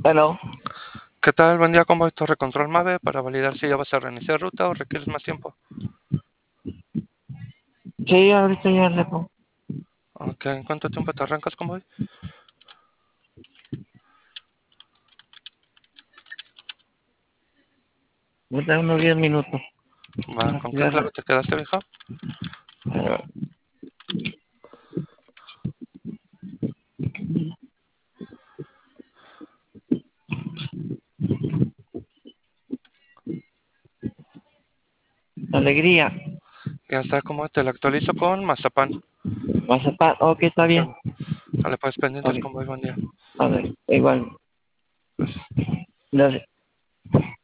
Hello. ¿Qué tal? Buen día, ¿cómo va tu recontrol Mave para validar si ya vas a reiniciar ruta o requieres más tiempo? Sí, ahorita ya le pongo. Ok, ¿en cuánto tiempo te arrancas, convoy? Voy a dar unos 10 minutos. Va, ¿con qué clave te quedaste, viejo? Eh, Alegría. Ya está, como te lo actualizo con Mazapán. Mazapán. Ok, está bien. Sale, sale pues pendientes, Ok, convoy, buen día. a ver, igual. Gracias. Gracias.